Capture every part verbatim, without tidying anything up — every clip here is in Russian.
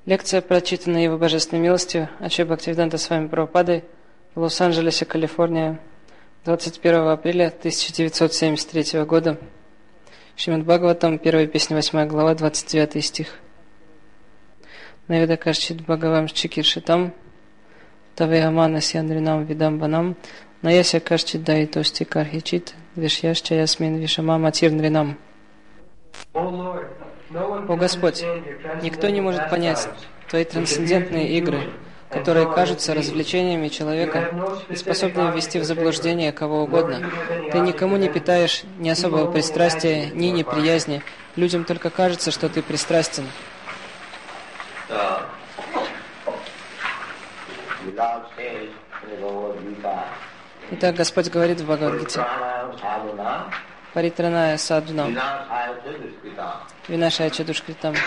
Лекция, прочитанная Его Божественной милостью Ачарья Бхактивиданта Свами Прабхупадой в Лос-Анджелесе, Калифорния, двадцать первого апреля тысяча девятьсот семьдесят третьего года. Шримад Бхагаватам, первая песня, восьмая глава, двадцать девятый стих. Навида Карчит Бхагавам Чикиршитам, Тавеямана Сяндринам Видамбанам, Наяся Карчит Дайтости Кархичит, Вишьяшча Ясмин Вишамам Атирнринам. О Господь, никто не может понять Твои трансцендентные игры, которые кажутся развлечениями человека и способны ввести в заблуждение кого угодно. Ты никому не питаешь ни особого пристрастия, ни неприязни. Людям только кажется, что Ты пристрастен. Итак, Господь говорит в Бхагавад-гите: Паритраная садхунам, винашая чадушкритам.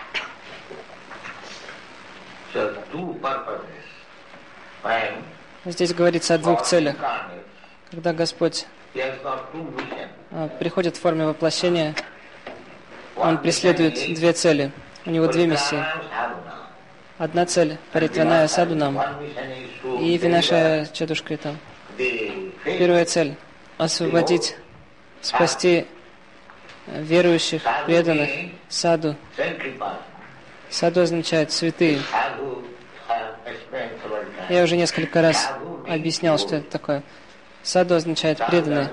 Здесь говорится о двух целях. Когда Господь приходит в форме воплощения, Он преследует две цели. У Него две миссии. Одна цель – паритраная садхунам и винашая чадушкритам. Первая цель – освободить, спасти верующих, преданных, саду. Саду означает святые. Я уже несколько раз объяснял, что это такое. Саду означает преданный.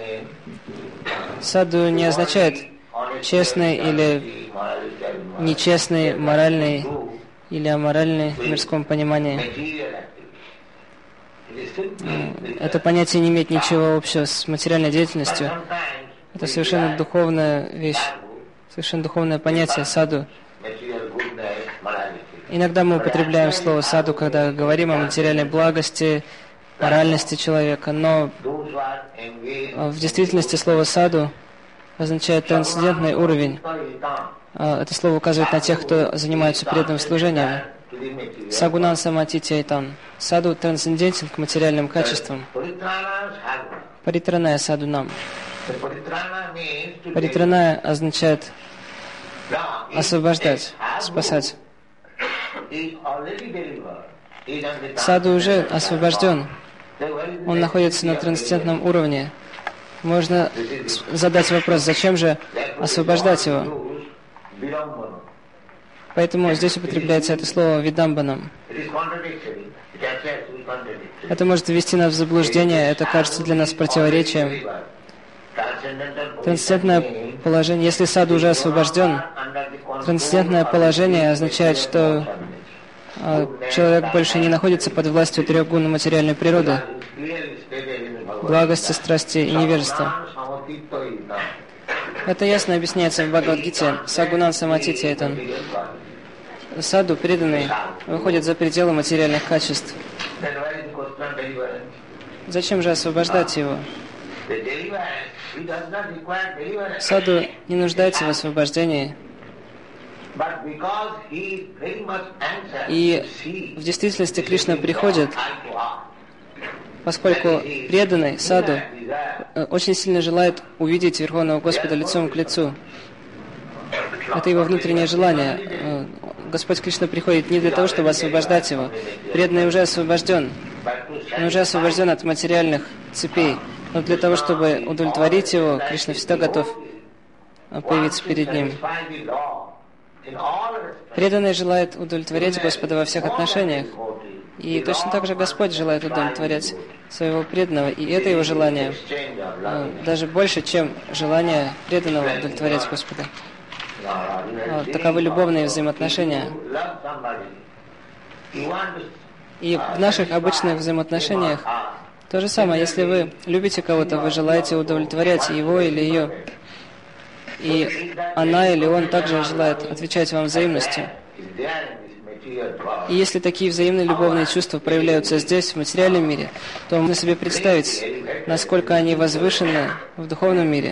Саду не означает честный или нечестный, моральный или аморальный в мирском понимании. Это понятие не имеет ничего общего с материальной деятельностью. Это совершенно духовная вещь, совершенно духовное понятие саду. Иногда мы употребляем слово саду, когда говорим о материальной благости, моральности человека, но в действительности слово саду означает трансцендентный уровень. Это слово указывает на тех, кто занимается преданным служением. Сагунан самати тяйтан. Саду трансцендентен к материальным качествам. Паритраная садунам. Паритраная означает освобождать, спасать. Саду уже освобожден. Он находится на трансцендентном уровне. Можно задать вопрос, зачем же освобождать его? Поэтому здесь употребляется это слово «видамбанам». Это может ввести нас в заблуждение, это кажется для нас противоречием. Трансцендентное положение, если саду уже освобожден, трансцендентное положение означает, что человек больше не находится под властью трех гун материальной природы: благости, страсти и невежества. Это ясно объясняется в Бхагавад-гите. Сагунан самати тяйтан. Саду, преданный, выходит за пределы материальных качеств. Зачем же освобождать его? Саду не нуждается в освобождении. И в действительности Кришна приходит, поскольку преданный саду очень сильно желает увидеть Верховного Господа лицом к лицу. Это его внутреннее желание. Господь Кришна приходит не для того, чтобы освобождать его. Преданный уже освобожден. Он уже освобожден от материальных цепей. Но для того, чтобы удовлетворить его, Кришна всегда готов появиться перед ним. Преданный желает удовлетворять Господа во всех отношениях. И точно так же Господь желает удовлетворять своего преданного. И это его желание даже больше, чем желание преданного удовлетворять Господа. Таковы любовные взаимоотношения. И в наших обычных взаимоотношениях то же самое. Если вы любите кого-то, вы желаете удовлетворять его или ее. И она или он также желает отвечать вам взаимностью. И если такие взаимные любовные чувства проявляются здесь, в материальном мире, то можно себе представить, насколько они возвышены в духовном мире.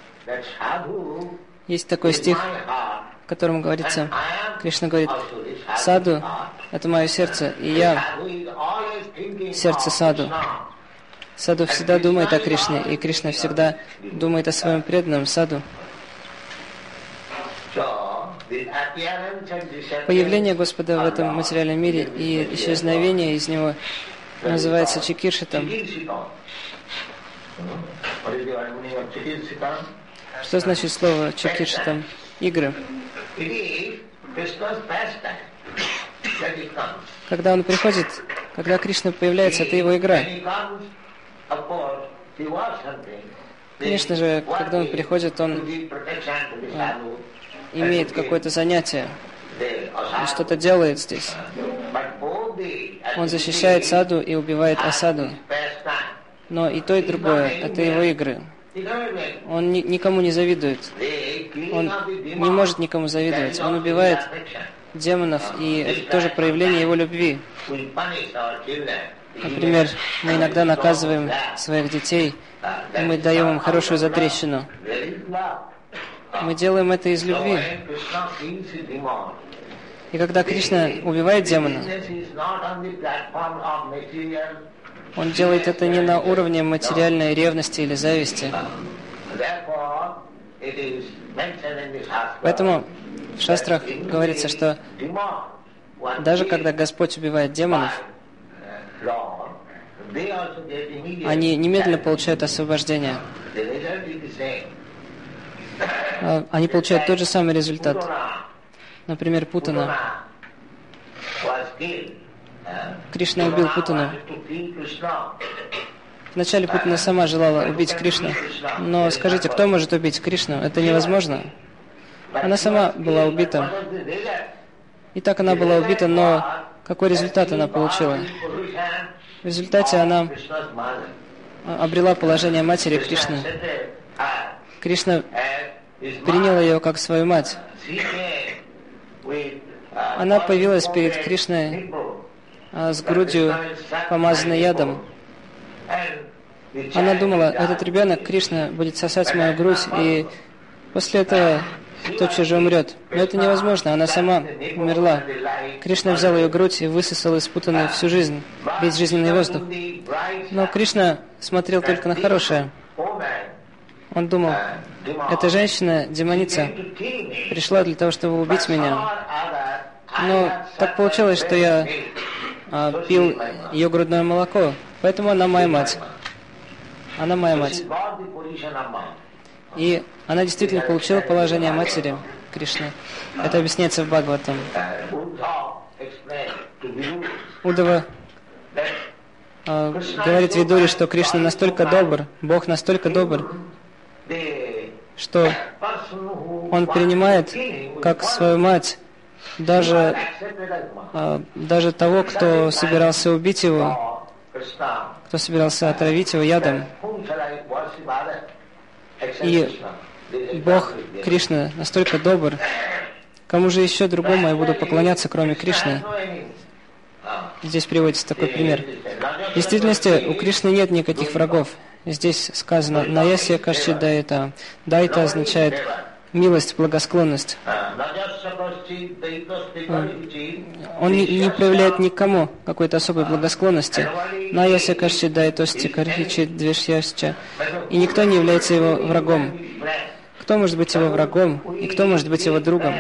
Есть такой стих, в котором говорится, Кришна говорит: «Саду – это мое сердце, и я – сердце саду». Саду всегда думает о Кришне, и Кришна всегда думает о своем преданном саду. Появление Господа в этом материальном мире и исчезновение из него называется чикиршитом. Что значит слово чикиршитам? Игры. Когда он приходит, когда Кришна появляется, это его игра. Конечно же, когда он приходит, он а, имеет какое-то занятие, он что-то делает здесь. Он защищает саду и убивает асаду. Но и то, и другое – это его игры. Он ни, никому не завидует. Он не может никому завидовать. Он убивает демонов, и это тоже проявление его любви. Например, мы иногда наказываем своих детей, и мы даем им хорошую затрещину. Мы делаем это из любви. И когда Кришна убивает демона, он делает это не на уровне материальной ревности или зависти. Поэтому в шастрах говорится, что даже когда Господь убивает демонов, они немедленно получают освобождение. Они получают тот же самый результат. Например, Путана. Кришна убил Путану. Вначале Путана сама желала убить Кришну. Но скажите, кто может убить Кришну? Это невозможно. Она сама была убита. И так она была убита, но какой результат она получила? В результате она обрела положение матери Кришны. Кришна принял ее как свою мать. Она появилась перед Кришной а, с грудью, помазанной ядом. Она думала, этот ребенок, Кришна, будет сосать мою грудь, и после этого тотчас же умрет. Но это невозможно, она сама умерла. Кришна взял ее грудь и высосал из Путаны всю жизнь, весь жизненный воздух. Но Кришна смотрел только на хорошее. Он думал, эта женщина, демоница, пришла для того, чтобы убить меня. Но так получилось, что я а, пил ее грудное молоко, поэтому она моя мать. Она моя мать. И она действительно получила положение матери Кришны. Это объясняется в Бхагаватам. Удава а, говорит Видуре, что Кришна настолько добр, Бог настолько добр, что он принимает как свою мать даже, а, даже того, кто собирался убить его, кто собирался отравить его ядом. И Бог Кришна настолько добр, кому же еще другому я буду поклоняться, кроме Кришны? Здесь приводится такой пример. В действительности у Кришны нет никаких врагов. Здесь сказано «Наясья кашчи дайта». Дайта означает милость, благосклонность. Он не, не проявляет никому какой-то особой благосклонности. Наясья кашчи дайтости кархичи двешьясча. И никто не является его врагом. Кто может быть его врагом и кто может быть его другом?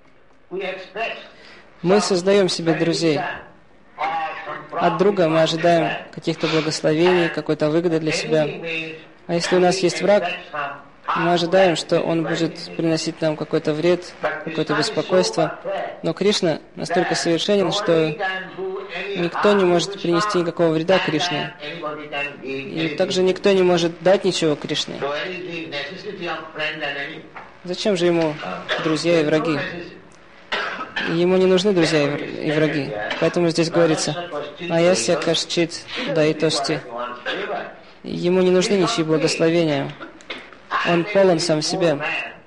Мы создаем себе друзей. От друга мы ожидаем каких-то благословений, какой-то выгоды для себя. А если у нас есть враг, мы ожидаем, что он будет приносить нам какой-то вред, какое-то беспокойство. Но Кришна настолько совершенен, что никто не может принести никакого вреда Кришне. И также никто не может дать ничего Кришне. Зачем же ему друзья и враги? Ему не нужны друзья и враги. Поэтому здесь говорится «Аясья кашчит дайтости». Ему не нужны ничьи благословения. Он полон сам в себе.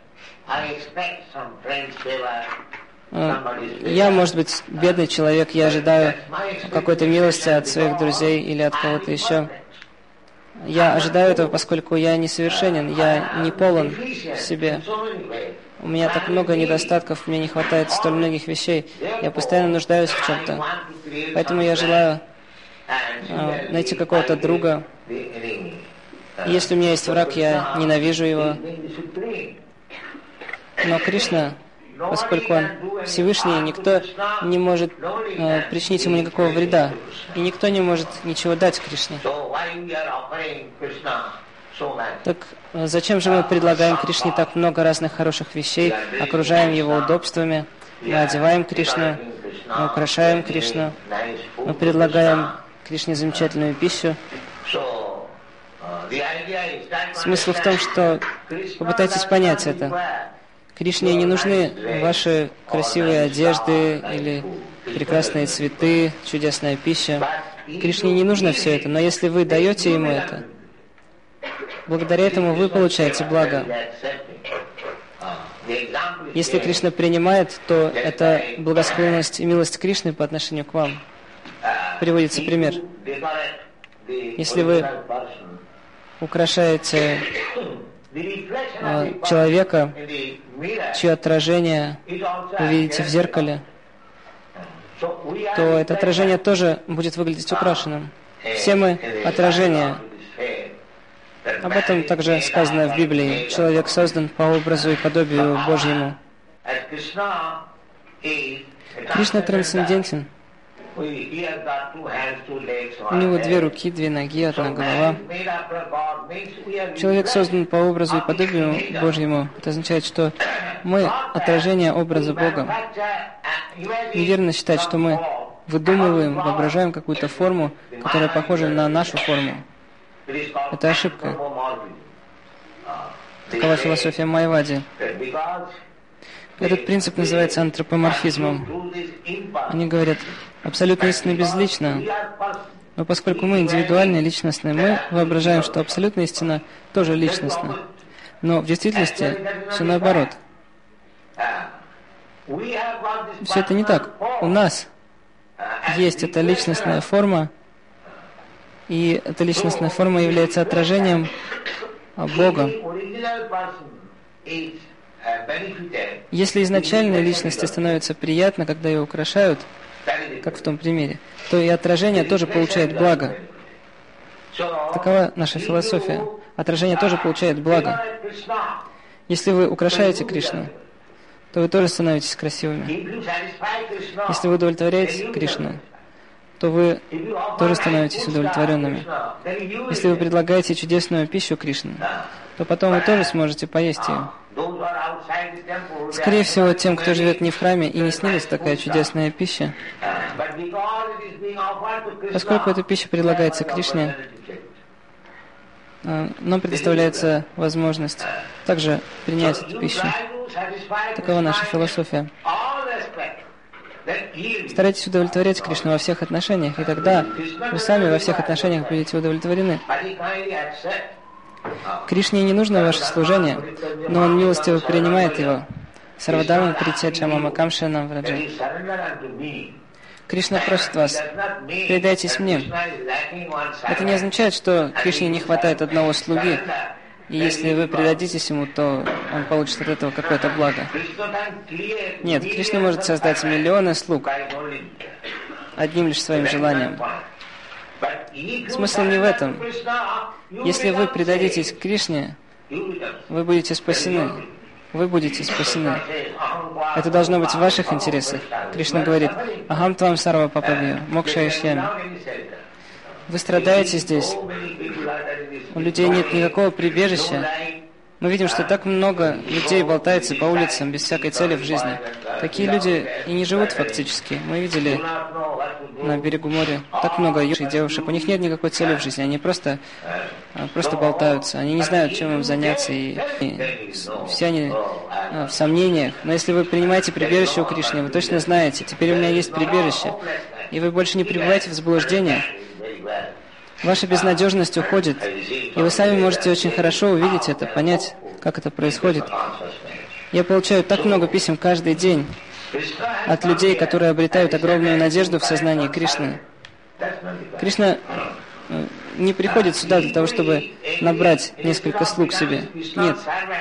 Я, может быть, бедный человек, я ожидаю какой-то милости от своих друзей или от кого-то еще. Я ожидаю этого, поскольку я несовершенен, я не полон в себе. У меня так много недостатков, мне не хватает столь многих вещей. Я постоянно нуждаюсь в чем-то. Поэтому я желаю э, найти какого-то друга. И если у меня есть враг, я ненавижу его. Но Кришна поскольку Он Всевышний, никто не может э, причинить Ему никакого вреда, и никто не может ничего дать Кришне. Так зачем же мы предлагаем Кришне так много разных хороших вещей, окружаем Его удобствами, мы одеваем Кришну, мы украшаем Кришну, мы предлагаем Кришне замечательную пищу? Смысл в том, что попытайтесь понять это. Кришне не нужны ваши красивые одежды или прекрасные цветы, чудесная пища. Кришне не нужно все это, но если вы даете Ему это, благодаря этому вы получаете благо. Если Кришна принимает, то это благосклонность и милость Кришны по отношению к вам. Приводится пример. Если вы украшаете э, человека, чье отражение вы видите в зеркале, то это отражение тоже будет выглядеть украшенным. Все мы отражения. Об этом также сказано в Библии. Человек создан по образу и подобию Божьему. Кришна трансцендентен. У него две руки, две ноги, одна голова. Человек создан по образу и подобию Божьему. Это означает, что мы отражение образа Бога. Неверно считать, что мы выдумываем, воображаем какую-то форму, которая похожа на нашу форму. Это ошибка. Такова философия Майявади. Этот принцип называется антропоморфизмом. Они говорят, абсолютная истина безлична, но поскольку мы индивидуальные, личностные, мы воображаем, что абсолютная истина тоже личностна. Но в действительности все наоборот. Все это не так. У нас есть эта личностная форма, и эта личностная форма является отражением Бога. Если изначальной личности становится приятно, когда ее украшают, как в том примере, то и отражение тоже получает благо. Такова наша философия. Отражение тоже получает благо. Если вы украшаете Кришну, то вы тоже становитесь красивыми. Если вы удовлетворяете Кришну, то вы тоже становитесь удовлетворенными. Если вы предлагаете чудесную пищу Кришне, то потом вы тоже сможете поесть ее. Скорее всего, тем, кто живет не в храме и не снилась такая чудесная пища, поскольку эта пища предлагается Кришне, нам предоставляется возможность также принять эту пищу. Такова наша философия. Старайтесь удовлетворять Кришну во всех отношениях, и тогда вы сами во всех отношениях будете удовлетворены. Кришне не нужно ваше служение, но Он милостиво принимает его. Сарвадама притеча мама камшанам враджа. Кришна просит вас, предайтесь мне. Это не означает, что Кришне не хватает одного слуги, и если вы предадитесь ему, то он получит от этого какое-то благо. Нет, Кришна может создать миллионы слуг одним лишь своим желанием. Смысл не в этом. Если вы предадитесь Кришне, вы будете спасены. Вы будете спасены. Это должно быть в ваших интересах. Кришна говорит, «Ахам твам сарва папавья, мокша ишьями». Вы страдаете здесь. У людей нет никакого прибежища. Мы видим, что так много людей болтается по улицам без всякой цели в жизни. Такие люди и не живут фактически. Мы видели на берегу моря так много юношей и девушек. У них нет никакой цели в жизни. Они просто, просто болтаются. Они не знают, чем им заняться. И, и все они в сомнениях. Но если вы принимаете прибежище у Кришны, вы точно знаете, теперь у меня есть прибежище. И вы больше не пребываете в заблуждениях. Ваша безнадежность уходит, и вы сами можете очень хорошо увидеть это, понять, как это происходит. Я получаю так много писем каждый день от людей, которые обретают огромную надежду в сознании Кришны. Кришна не приходит сюда для того, чтобы набрать несколько слуг себе. Нет.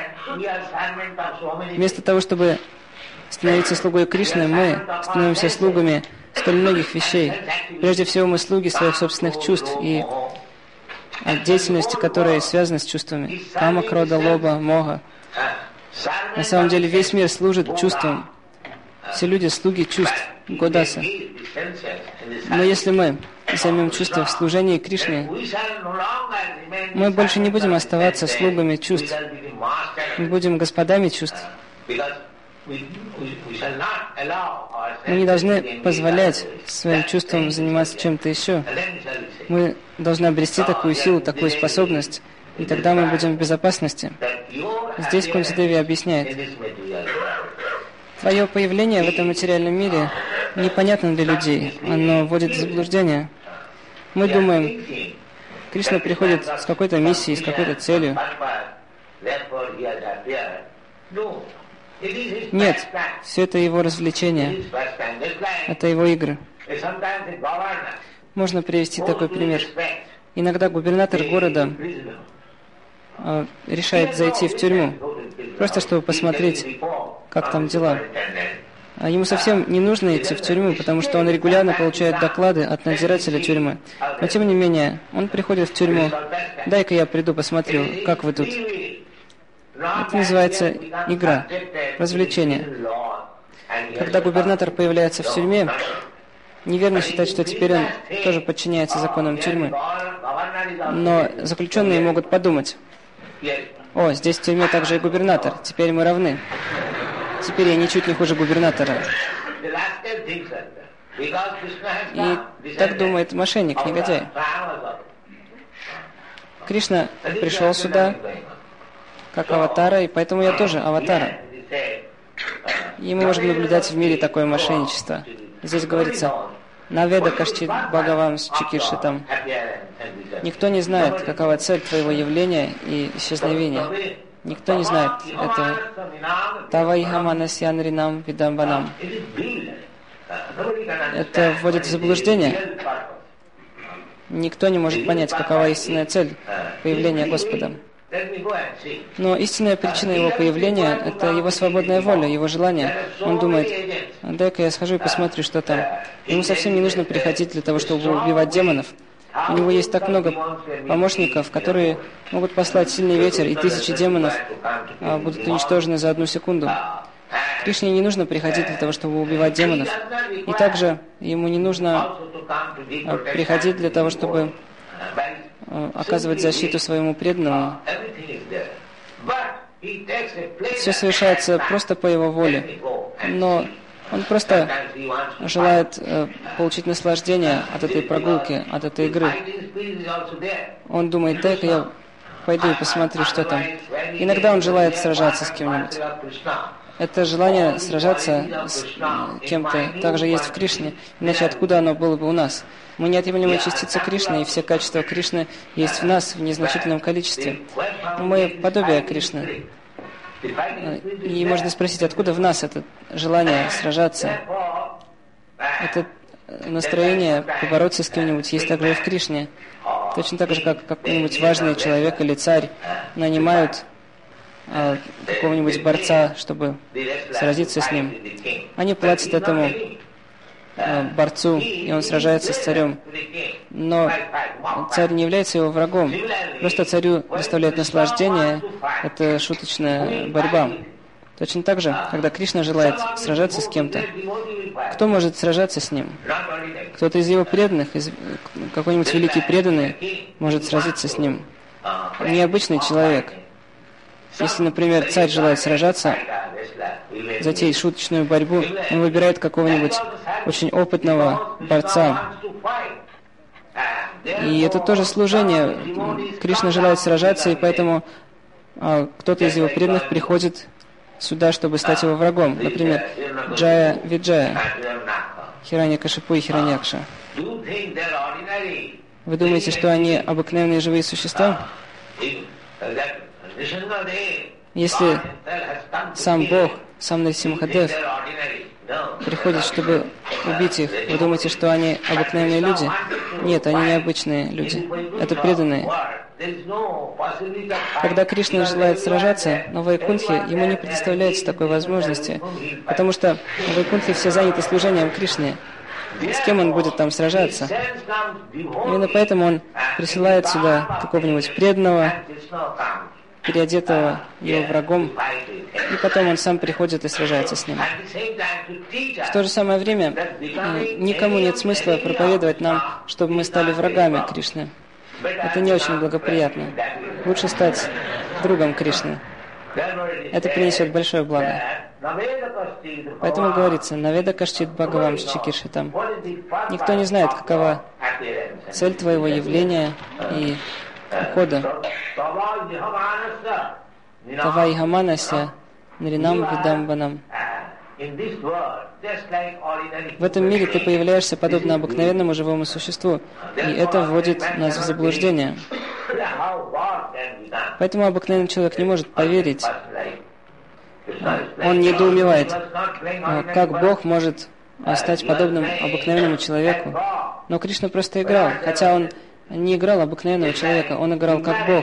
Вместо того, чтобы становиться слугой Кришны, мы становимся слугами столь многих вещей. Прежде всего, мы слуги своих собственных чувств и деятельности, которые связаны с чувствами. Кама, крода, лоба, мога. На самом деле весь мир служит чувствам. Все люди слуги чувств, Годаса. Но если мы займем чувства в служении Кришне, мы больше не будем оставаться слугами чувств. Мы будем господами чувств. Мы не должны позволять своим чувствам заниматься чем-то еще. Мы должны обрести такую силу, такую способность, и тогда мы будем в безопасности. Здесь Кунти-деви объясняет: твое появление в этом материальном мире непонятно для людей, оно вводит в заблуждение. Мы думаем, Кришна приходит с какой-то миссией, с какой-то целью. Нет, все это его развлечения, это его игры. Можно привести такой пример. Иногда губернатор города э, решает зайти в тюрьму, просто чтобы посмотреть, как там дела. А ему совсем не нужно идти в тюрьму, потому что он регулярно получает доклады от надзирателя тюрьмы. Но тем не менее, он приходит в тюрьму: дай-ка я приду, посмотрю, как вы тут. Это называется игра, развлечение. Когда губернатор появляется в тюрьме, неверно считать, что теперь он тоже подчиняется законам тюрьмы. Но заключенные могут подумать: о, здесь в тюрьме также и губернатор, теперь мы равны. Теперь я ничуть не хуже губернатора. И так думает мошенник, негодяй. Кришна пришел сюда как аватара, и поэтому я тоже аватара. И мы можем наблюдать в мире такое мошенничество. Здесь говорится: Наведа Кашчит Бхагавам с Чикиршитам. Никто не знает, какова цель твоего явления и исчезновения. Никто не знает этого. Тавайхаманасьян ринам видамбанам. Это вводит в заблуждение. Никто не может понять, какова истинная цель появления Господа. Но истинная причина его появления – это его свободная воля, его желание. Он думает: дай-ка я схожу и посмотрю, что там. Ему совсем не нужно приходить для того, чтобы убивать демонов. У него есть так много помощников, которые могут послать сильный ветер, и тысячи демонов а, будут уничтожены за одну секунду. Кришне не нужно приходить для того, чтобы убивать демонов. И также ему не нужно а, приходить для того, чтобы а, оказывать защиту своему преданному. Все совершается просто по его воле. Но он просто желает э, получить наслаждение от этой прогулки, от этой игры. Он думает: дай-ка я пойду и посмотрю, что там. Иногда он желает сражаться с кем-нибудь. Это желание сражаться с э, кем-то также есть в Кришне, иначе откуда оно было бы у нас? Мы неотъемлемая частица Кришны, и все качества Кришны есть в нас в незначительном количестве. Мы подобие Кришны. И можно спросить, откуда в нас это желание сражаться, это настроение побороться с кем-нибудь есть также и в Кришне. Точно так же, как какой-нибудь важный человек или царь нанимают а, какого-нибудь борца, чтобы сразиться с ним. Они платят этому а, борцу, и он сражается с царем. Но царь не является его врагом. Просто царю доставляет наслаждение. Это шуточная борьба. Точно так же, когда Кришна желает сражаться с кем-то, кто может сражаться с ним? Кто-то из его преданных, из, какой-нибудь великий преданный может сразиться с ним. Необычный человек. Если, например, царь желает сражаться, затеять шуточную борьбу, он выбирает какого-нибудь очень опытного борца. И это тоже служение. Кришна желает сражаться, и поэтому а, кто-то из его преданных приходит сюда, чтобы стать его врагом. Например, Джая Виджая, Хираньякашипу и Хираньякша. Вы думаете, что они обыкновенные живые существа? Если сам Бог, сам Нарсимхадев приходит, чтобы убить их, вы думаете, что они обыкновенные люди? Нет, они необычные люди. Это преданные. Когда Кришна желает сражаться на Вайкунтхе, ему не предоставляется такой возможности, потому что в Вайкунтхе все заняты служением Кришне. С кем он будет там сражаться? Именно поэтому он присылает сюда какого-нибудь преданного, переодетого его врагом, и потом он сам приходит и сражается с ним. В то же самое время никому нет смысла проповедовать нам, чтобы мы стали врагами Кришны. Это не очень благоприятно. Лучше стать другом Кришны. Это принесет большое благо. Поэтому говорится, «Наведа кашчит бхагавам чикиршитам». Никто не знает, какова цель твоего явления и ухода. Тавай хаманася нринам видамбанам. В этом мире ты появляешься подобно обыкновенному живому существу, и это вводит нас в заблуждение. Поэтому обыкновенный человек не может поверить. Он недоумевает, как Бог может стать подобным обыкновенному человеку. Но Кришна просто играл, хотя он не играл обыкновенного человека, он играл как Бог.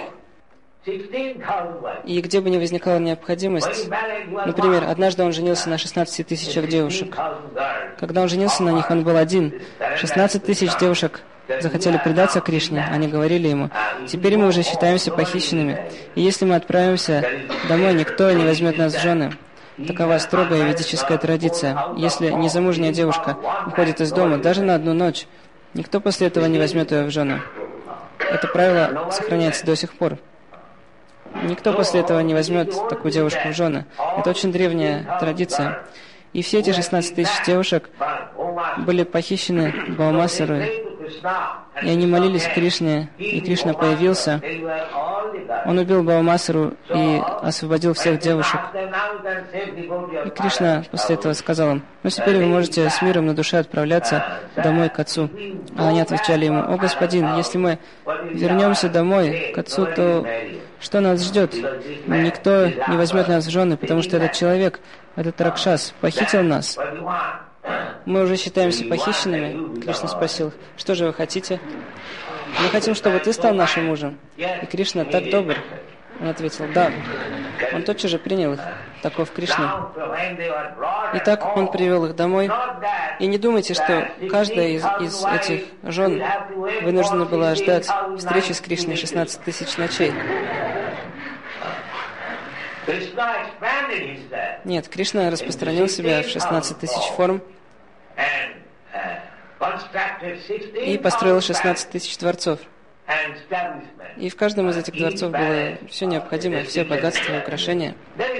И где бы ни возникала необходимость, например, однажды он женился на шестнадцати тысячах девушек. Когда он женился на них, он был один. шестнадцать тысяч девушек захотели предаться Кришне, они говорили ему, «Теперь мы уже считаемся похищенными, и если мы отправимся домой, никто не возьмет нас в жены». Такова строгая ведическая традиция. Если незамужняя девушка уходит из дома даже на одну ночь, никто после этого не возьмет ее в жены. Это правило сохраняется до сих пор. Никто после этого не возьмет такую девушку в жены. Это очень древняя традиция. И все эти шестнадцать тысяч девушек были похищены Баумасарой. И они молились Кришне, и Кришна появился. Он убил Баумасару и освободил всех девушек. И Кришна после этого сказал им, «Ну теперь вы можете с миром на душе отправляться домой к отцу». А они отвечали ему, «О господин, если мы вернемся домой к отцу, то что нас ждет? Никто не возьмет нас в жены, потому что этот человек, этот Ракшас, похитил нас». «Мы уже считаемся похищенными?» Кришна спросил, «Что же вы хотите?» «Мы хотим, чтобы ты стал нашим мужем». И Кришна так добр. Он ответил, «Да». Он тотчас же принял их. Таков Кришна. Итак, он привел их домой. И не думайте, что каждая из, из этих жен вынуждена была ждать встречи с Кришной шестнадцать тысяч ночей. Нет, Кришна распространил себя в шестнадцать тысяч форм и построил шестнадцать тысяч дворцов. И в каждом из этих дворцов было все необходимое, все богатства и украшения.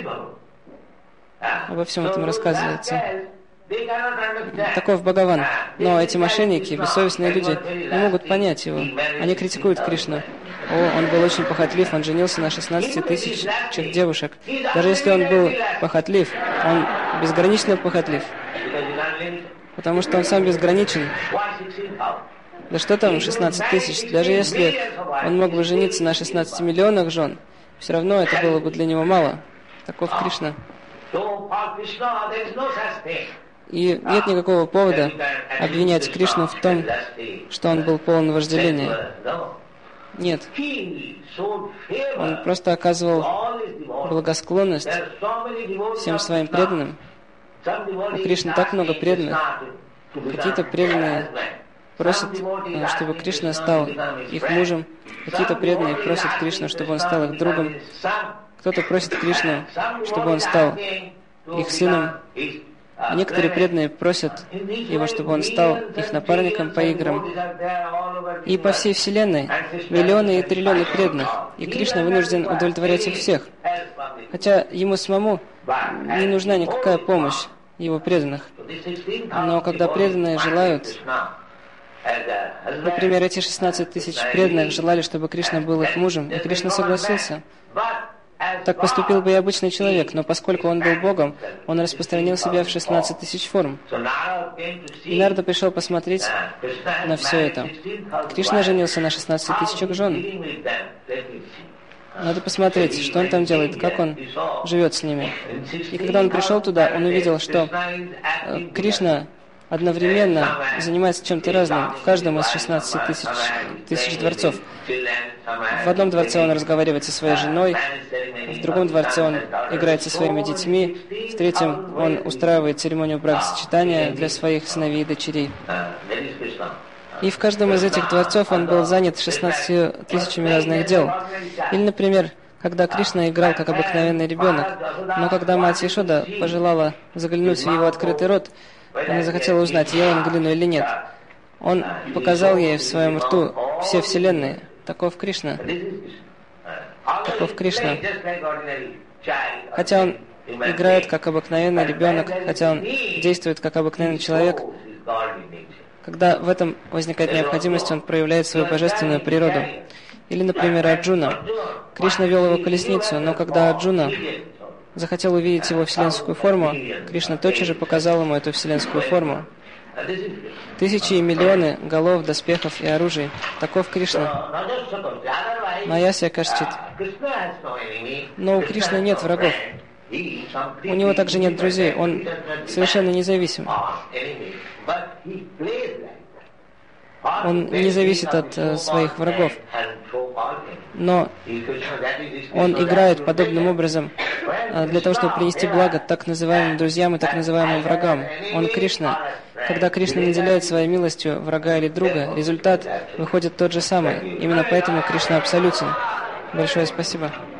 Обо всем этом рассказывается. Таков Бхагаван. Но эти мошенники, бессовестные люди, не могут понять его. Они критикуют Кришну. О, он был очень похотлив, он женился на шестнадцати тысячах девушек. Даже если он был похотлив, он безгранично похотлив. Потому что он сам безграничен. Да что там шестнадцать тысяч? Даже если он мог бы жениться на шестнадцати миллионах жен, все равно это было бы для него мало. Таков Кришна. И нет никакого повода обвинять Кришну в том, что он был полон вожделения. Нет. Он просто оказывал благосклонность всем своим преданным. У Кришны так много преданных. Какие-то преданные просят, чтобы Кришна стал их мужем. Какие-то преданные просят Кришну, чтобы он стал их другом. Кто-то просит Кришну, чтобы он стал их сыном. А некоторые преданные просят его, чтобы он стал их напарником по играм. И по всей вселенной миллионы и триллионы преданных, и Кришна вынужден удовлетворять их всех. Хотя ему самому не нужна никакая помощь его преданных. Но когда преданные желают, например, эти шестнадцать тысяч преданных желали, чтобы Кришна был их мужем, и Кришна согласился. Так поступил бы и обычный человек, но поскольку он был Богом, он распространил себя в шестнадцать тысяч форм. И Нарада пришел посмотреть на все это. Кришна женился на шестнадцати тысячах жен. Надо посмотреть, что он там делает, как он живет с ними. И когда он пришел туда, он увидел, что Кришна одновременно занимается чем-то разным в каждом из шестнадцати тысяч, тысяч дворцов. В одном дворце он разговаривает со своей женой, в другом дворце он играет со своими детьми, в третьем он устраивает церемонию бракосочетания для своих сыновей и дочерей. И в каждом из этих дворцов он был занят шестнадцатью тысячами разных дел. Или, например, когда Кришна играл как обыкновенный ребенок. Но когда мать Ешода пожелала заглянуть в его открытый рот, она захотела узнать, ел он глину или нет. Он показал ей в своем рту все вселенные. Таков Кришна. Таков Кришна. Хотя он играет как обыкновенный ребенок, хотя он действует как обыкновенный человек, когда в этом возникает необходимость, он проявляет свою божественную природу. Или, например, Арджуна. Кришна вел его колесницу, но когда Арджуна захотел увидеть его вселенскую форму, Кришна тотчас же показал ему эту вселенскую форму. Тысячи и миллионы голов, доспехов и оружий. Таков Кришна. Маясья Кашчит. Но у Кришны нет врагов. У него также нет друзей. Он совершенно независим. Он не зависит от э, своих врагов. Но он играет подобным образом э, для того, чтобы принести благо так называемым друзьям и так называемым врагам. Он Кришна. Когда Кришна наделяет своей милостью врага или друга, результат выходит тот же самый. Именно поэтому Кришна абсолютен. Большое спасибо.